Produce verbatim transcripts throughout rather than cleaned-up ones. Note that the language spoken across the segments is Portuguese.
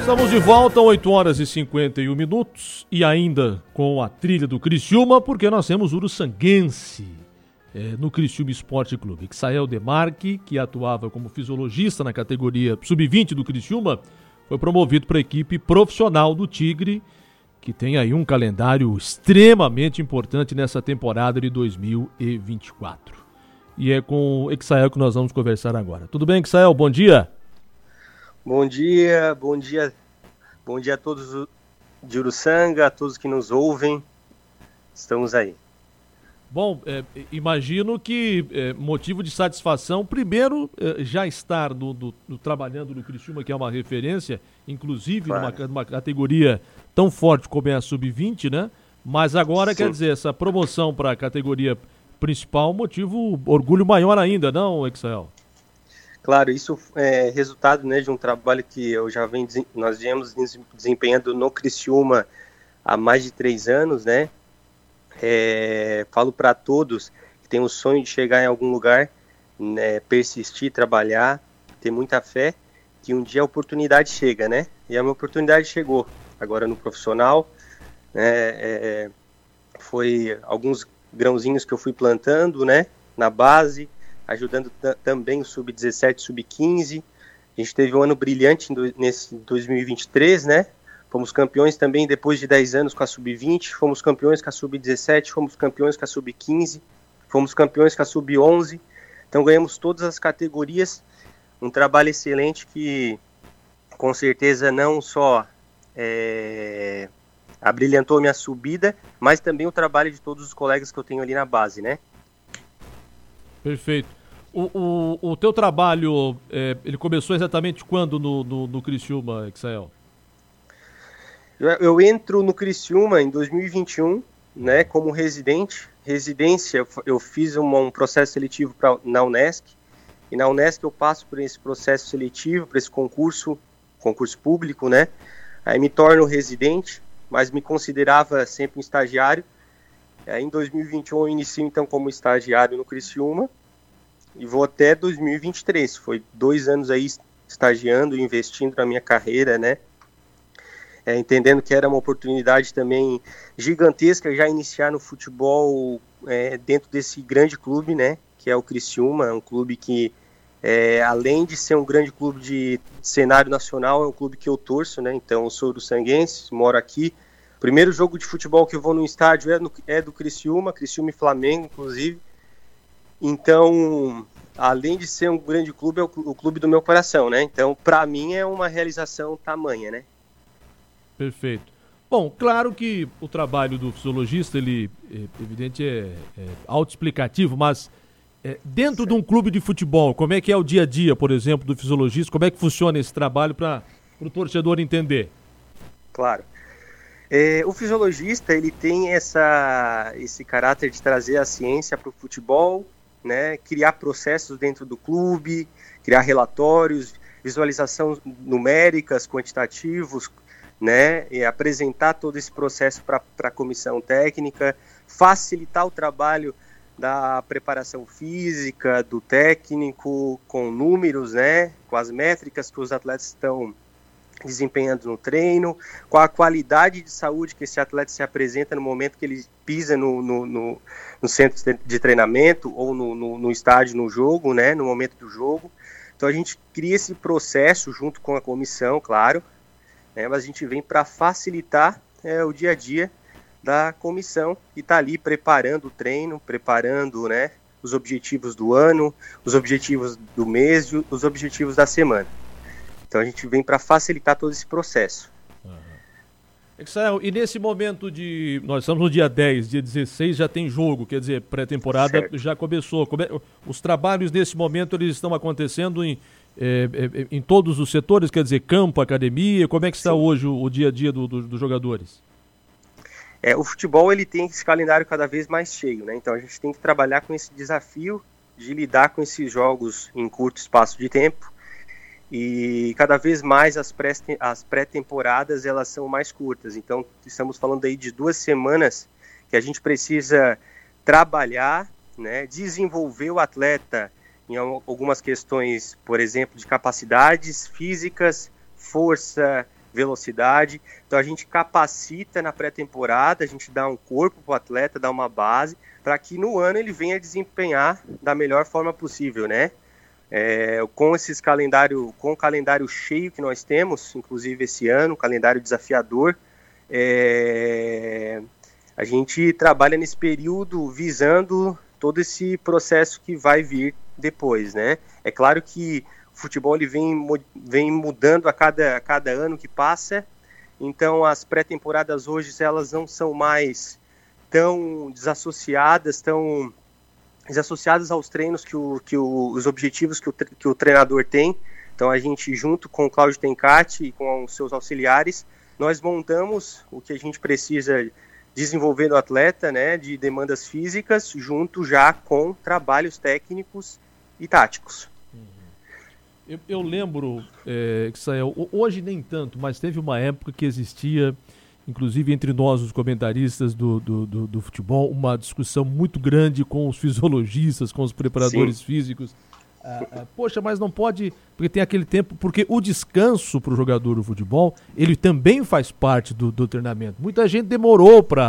Estamos de volta, oito horas e cinquenta e um minutos, e ainda com a trilha do Criciúma, porque nós temos uruçanguense é, no Criciúma Esporte Clube. Ixael Demarque, que atuava como fisiologista na categoria sub vinte do Criciúma, foi promovido para a equipe profissional do Tigre, que tem aí um calendário extremamente importante nessa temporada de dois mil e vinte e quatro. E é com o Ixael que nós vamos conversar agora. Tudo bem, Ixael? Bom dia. Bom dia, bom dia, bom dia a todos de Uruçanga, a todos que nos ouvem. Estamos aí. Bom, é, imagino que é, motivo de satisfação, primeiro, é, já estar no, no, no, trabalhando no Criciúma, que é uma referência, inclusive claro. numa, numa categoria tão forte como é a sub vinte, né? Mas agora, Sim. quer dizer, essa promoção para a categoria principal, motivo, orgulho maior ainda, não, Ixael? Claro, isso é resultado, né, de um trabalho que eu já venho, nós viemos desempenhando no Criciúma há mais de três anos, né? É, falo para todos que tem o sonho de chegar em algum lugar, né, persistir, trabalhar, ter muita fé, que um dia a oportunidade chega, né? E a minha oportunidade chegou agora no profissional, né? É, foi alguns grãozinhos que eu fui plantando, né, na base, ajudando t- também o sub dezessete, sub quinze. A gente teve um ano brilhante do, nesse dois mil e vinte e três, né? Fomos campeões também depois de dez anos com a sub vinte, fomos campeões com a sub dezessete, fomos campeões com a sub quinze, fomos campeões com a sub onze. Então ganhamos todas as categorias, um trabalho excelente que com certeza não só é, abrilhantou minha subida, mas também o trabalho de todos os colegas que eu tenho ali na base, né? Perfeito. O, o, o teu trabalho, é, ele começou exatamente quando no, no, no Criciúma, Ixael? Eu, eu entro no Criciúma em dois mil e vinte e um, né, como residente. Residência, eu, eu fiz um, um processo seletivo pra, na Unesc, e na Unesc eu passo por esse processo seletivo, por esse concurso, concurso público, né? Aí me torno residente, mas me considerava sempre um estagiário. Aí em dois mil e vinte e um eu inicio então como estagiário no Criciúma, e vou até dois mil e vinte e três, foi dois anos aí estagiando, investindo na minha carreira, né, é, entendendo que era uma oportunidade também gigantesca já iniciar no futebol é, dentro desse grande clube, né, que é o Criciúma, um clube que, é, além de ser um grande clube de cenário nacional, é um clube que eu torço, né, então eu sou uruçanguense, moro aqui. O primeiro jogo de futebol que eu vou no estádio é, no, é do Criciúma, Criciúma e Flamengo, inclusive. Então, além de ser um grande clube, é o, o clube do meu coração, né? Então, para mim, é uma realização tamanha, né? Perfeito. Bom, claro que o trabalho do fisiologista, ele, é, evidente, é, é autoexplicativo, mas é, dentro certo. de um clube de futebol, como é que é o dia a dia, por exemplo, do fisiologista? Como é que funciona esse trabalho para o torcedor entender? Claro. É, o fisiologista, ele tem essa, esse caráter de trazer a ciência para o futebol, né, criar processos dentro do clube, criar relatórios, visualização numéricas, quantitativos, né, e apresentar todo esse processo para a comissão técnica, facilitar o trabalho da preparação física, do técnico, com números, né, com as métricas que os atletas estão desempenhando no treino, com a qualidade de saúde que esse atleta se apresenta no momento que ele pisa no, no, no, no centro de treinamento ou no, no, no estádio, no jogo, né, no momento do jogo. Então a gente cria esse processo junto com a comissão, claro, né, mas a gente vem para facilitar é, o dia a dia da comissão que está ali preparando o treino, preparando, né, os objetivos do ano, os objetivos do mês, os objetivos da semana. Então a gente vem para facilitar todo esse processo. Ixael, e nesse momento de... Nós estamos no dia dez, dia dezesseis já tem jogo, quer dizer, pré-temporada certo. já começou. Os trabalhos nesse momento eles estão acontecendo em, é, em todos os setores, quer dizer, campo, academia, como é que está Sim. hoje o, o dia a dia do, do, dos jogadores? É, o futebol ele tem esse calendário cada vez mais cheio, né? Então a gente tem que trabalhar com esse desafio de lidar com esses jogos em curto espaço de tempo. E cada vez mais as, pré, as pré-temporadas elas são mais curtas, então estamos falando aí de duas semanas que a gente precisa trabalhar, né, desenvolver o atleta em algumas questões, por exemplo, de capacidades físicas, força, velocidade. Então a gente capacita na pré-temporada, a gente dá um corpo para o atleta, dá uma base, para que no ano ele venha desempenhar da melhor forma possível, né? É, com esses calendário, com o calendário cheio que nós temos, inclusive esse ano, um calendário desafiador, é, a gente trabalha nesse período visando todo esse processo que vai vir depois, né? É claro que o futebol ele vem, vem mudando a cada, a cada ano que passa, então as pré-temporadas hoje elas não são mais tão desassociadas, tão desassociadas aos treinos que, o, que o, os objetivos que o, que o treinador tem. Então a gente, junto com o Cláudio Tencati e com os seus auxiliares, nós montamos o que a gente precisa desenvolver no atleta, né, de demandas físicas, junto já com trabalhos técnicos e táticos. Eu, eu lembro, é, Sael, hoje nem tanto, mas teve uma época que existia, inclusive entre nós, os comentaristas do, do, do, do futebol, uma discussão muito grande com os fisiologistas, com os preparadores Sim. físicos. Ah, ah, poxa, mas não pode, porque tem aquele tempo, porque o descanso para o jogador do futebol, ele também faz parte do, do treinamento. Muita gente demorou para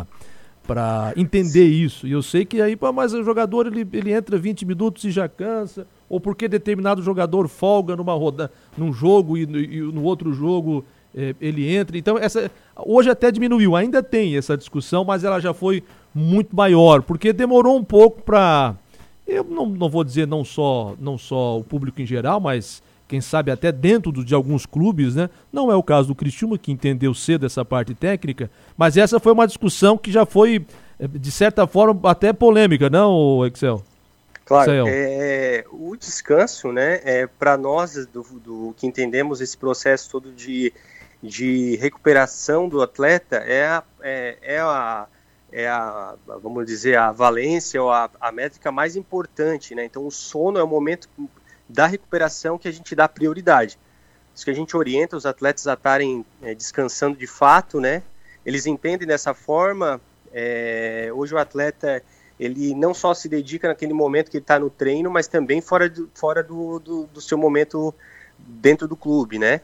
para entender Sim. isso, e eu sei que aí, pô, mas o jogador ele, ele entra vinte minutos e já cansa, ou porque determinado jogador folga numa roda, num jogo e, e no outro jogo é, ele entra. Então, essa, hoje até diminuiu, ainda tem essa discussão, mas ela já foi muito maior, porque demorou um pouco para... Eu não, não vou dizer não só, não só o público em geral, mas quem sabe até dentro do, de alguns clubes, né? Não é o caso do Criciúma, que entendeu cedo essa parte técnica, mas essa foi uma discussão que já foi, de certa forma, até polêmica, não, Excel? Claro, é, o descanso, né, é, para nós do, do que entendemos esse processo todo de, de recuperação do atleta, é a... É, é a é a, vamos dizer, a valência ou a, a métrica mais importante, né? Então o sono é o momento da recuperação que a gente dá prioridade. Isso que a gente orienta os atletas a estarem é, descansando de fato, né? Eles entendem dessa forma. É, hoje o atleta, ele não só se dedica naquele momento que ele está no treino, mas também fora, do, fora do, do, do seu momento dentro do clube, né?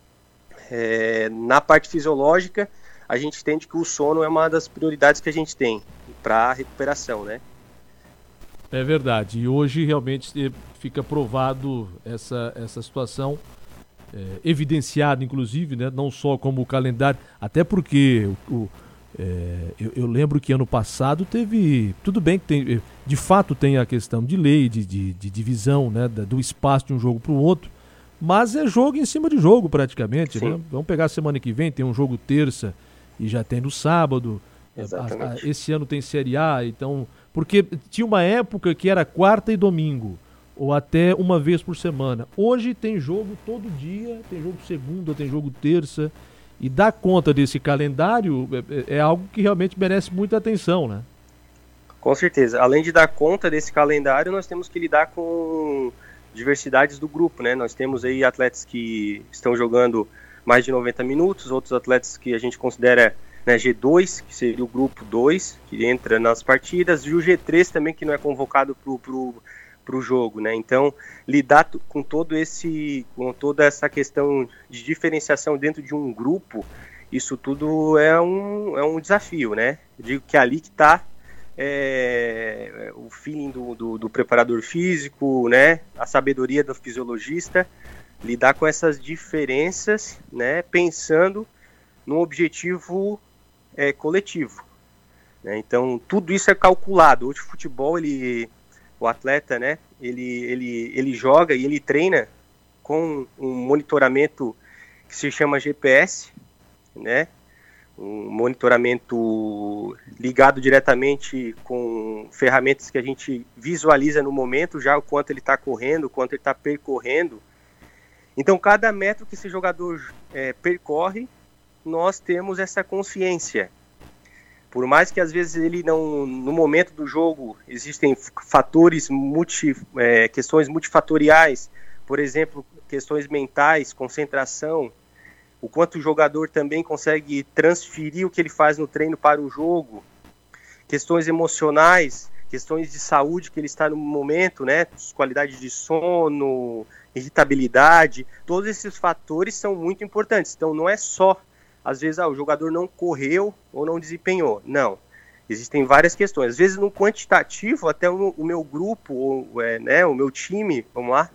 É, na parte fisiológica, a gente entende que o sono é uma das prioridades que a gente tem para a recuperação, né? É verdade. E hoje realmente fica provado essa, essa situação, é, evidenciada inclusive, né? Não só como o calendário, até porque o, o, é, eu, eu lembro que ano passado teve, tudo bem que tem, de fato tem a questão de lei, de, de, de divisão, né? Do espaço de um jogo para o outro, mas é jogo em cima de jogo praticamente, né? Vamos pegar a semana que vem, tem um jogo terça, e já tem no sábado. A, a, esse ano tem Série A, então... Porque tinha uma época que era quarta e domingo, ou até uma vez por semana. Hoje tem jogo todo dia, tem jogo segunda, tem jogo terça, e dar conta desse calendário é, é algo que realmente merece muita atenção, né? Com certeza. Além de dar conta desse calendário, nós temos que lidar com diversidades do grupo, né? Nós temos aí atletas que estão jogando mais de noventa minutos, outros atletas que a gente considera, né, G dois, que seria o grupo dois, que entra nas partidas, e o G três também, que não é convocado para o pro, pro jogo, né? Então, lidar t- com todo esse, com toda essa questão de diferenciação dentro de um grupo, isso tudo é um, é um desafio, né? Eu digo que é ali que está é, o feeling do, do, do preparador físico, né? A sabedoria do fisiologista, lidar com essas diferenças, né, pensando num objetivo é, coletivo, né? Então tudo isso é calculado. Hoje o futebol, ele, o atleta, né, ele, ele, ele joga e ele treina com um monitoramento que se chama G P S, né, um monitoramento ligado diretamente com ferramentas que a gente visualiza no momento já o quanto ele está correndo, o quanto ele está percorrendo. Então, cada metro que esse jogador é, percorre, nós temos essa consciência. Por mais que, às vezes, ele não, no momento do jogo, existem fatores, multi, é, questões multifatoriais, por exemplo, questões mentais, concentração, o quanto o jogador também consegue transferir o que ele faz no treino para o jogo, questões emocionais, questões de saúde que ele está no momento, né, qualidade de sono, irritabilidade, todos esses fatores são muito importantes. Então não é só, às vezes, ah, o jogador não correu ou não desempenhou. Não. Existem várias questões. Às vezes no quantitativo, até o, o meu grupo, ou, é, né, o meu time, vamos lá,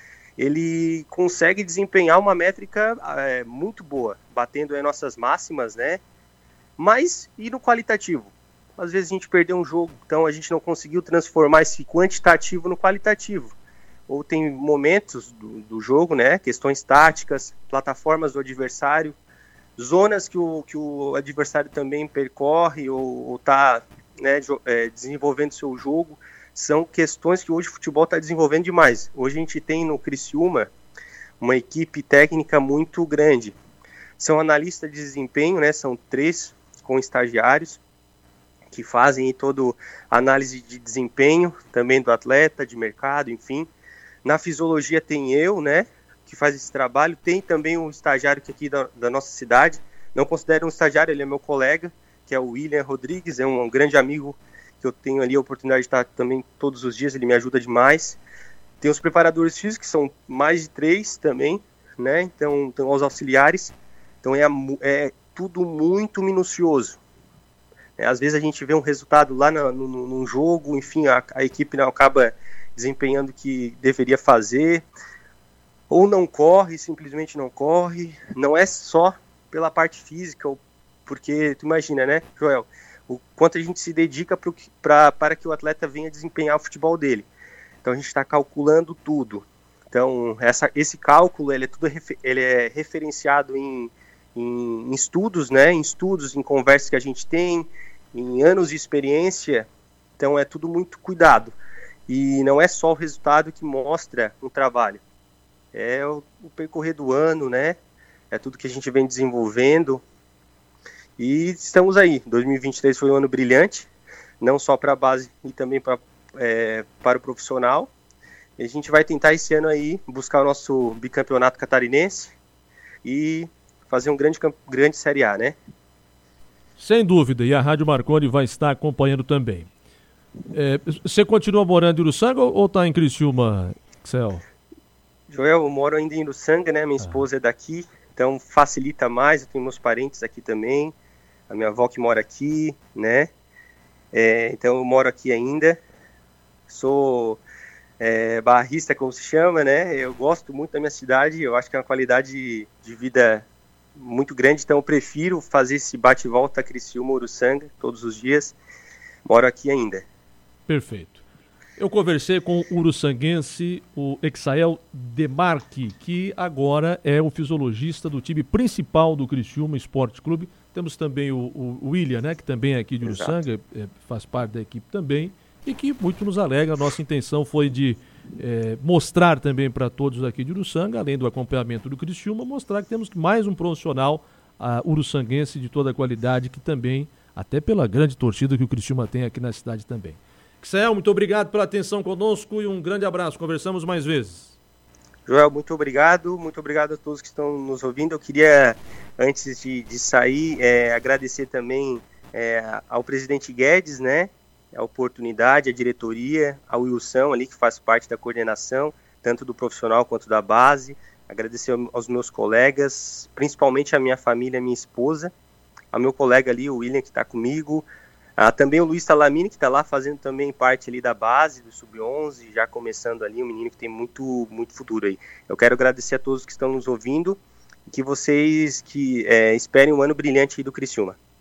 ele consegue desempenhar uma métrica é, muito boa, batendo aí nossas máximas, né? Mas e no qualitativo? Às vezes a gente perdeu um jogo, então a gente não conseguiu transformar esse quantitativo no qualitativo. Ou tem momentos do, do jogo, né? Questões táticas, plataformas do adversário, zonas que o, que o adversário também percorre ou está, né, é, desenvolvendo seu jogo. São questões que hoje o futebol está desenvolvendo demais. Hoje a gente tem no Criciúma uma equipe técnica muito grande. São analistas de desempenho, né? São três com estagiários que fazem toda a análise de desempenho, também do atleta, de mercado, enfim. Na fisiologia tem eu, né? Que faz esse trabalho. Tem também um estagiário que é aqui da, da nossa cidade. Não considero um estagiário, ele é meu colega, que é o William Rodrigues, é um, um grande amigo que eu tenho ali a oportunidade de estar também todos os dias, ele me ajuda demais. Tem os preparadores físicos, que são mais de três também, né? Então, tem os auxiliares. Então, é, é tudo muito minucioso. É, às vezes a gente vê um resultado lá no, no, num jogo, enfim, a, a equipe não acaba desempenhando o que deveria fazer, ou não corre, simplesmente não corre. Não é só pela parte física, porque tu imagina, né, Joel? O quanto a gente se dedica pro, pra, para que o atleta venha desempenhar o futebol dele. Então a gente está calculando tudo. Então essa, esse cálculo ele é, tudo, ele é referenciado em, em, em estudos, né? Em estudos, em conversas que a gente tem, em anos de experiência. Então é tudo muito cuidado. E não é só o resultado que mostra um trabalho. É o, o percorrer do ano, né? É tudo que a gente vem desenvolvendo. E estamos aí, dois mil e vinte e três foi um ano brilhante, não só para a base e também pra, é, para o profissional. E a gente vai tentar esse ano aí buscar o nosso bicampeonato catarinense e fazer um grande, grande Série A, né? Sem dúvida, e a Rádio Marconi vai estar acompanhando também. É, você continua morando em Uruçanga ou está em Criciúma, Céu? Joel, eu moro ainda em Uruçanga, né? Minha ah. esposa é daqui, então facilita mais, eu tenho meus parentes aqui também. A minha avó que mora aqui, né? É, então eu moro aqui ainda. Sou é, barrista, como se chama, né? Eu gosto muito da minha cidade. Eu acho que é uma qualidade de vida muito grande. Então eu prefiro fazer esse bate-volta Criciúma, Uruçanga, todos os dias. Moro aqui ainda. Perfeito. Eu conversei com o uruçanguense, o Exael Demarque, que agora é o fisiologista do time principal do Criciúma Esporte Clube. Temos também o, o William, né, que também é aqui de Uruçanga, é, faz parte da equipe também, e que muito nos alegra. A nossa intenção foi de é, mostrar também para todos aqui de Uruçanga, além do acompanhamento do Criciúma, mostrar que temos mais um profissional uh, uruçanguense de toda a qualidade, que também, até pela grande torcida que o Criciúma tem aqui na cidade também. Xael, muito obrigado pela atenção conosco e um grande abraço. Conversamos mais vezes. Joel, muito obrigado. Muito obrigado a todos que estão nos ouvindo. Eu queria, antes de, de sair, é, agradecer também é, ao presidente Guedes, né? A oportunidade, a diretoria, ao Wilson ali, que faz parte da coordenação, tanto do profissional quanto da base. Agradecer aos meus colegas, principalmente a minha família, a minha esposa, ao meu colega ali, o William, que está comigo. Ah, também o Luiz Talamini, que está lá fazendo também parte ali da base, do sub onze, já começando ali, um menino que tem muito, muito futuro aí. Eu quero agradecer a todos que estão nos ouvindo e que vocês que, é, esperem um ano brilhante aí do Criciúma.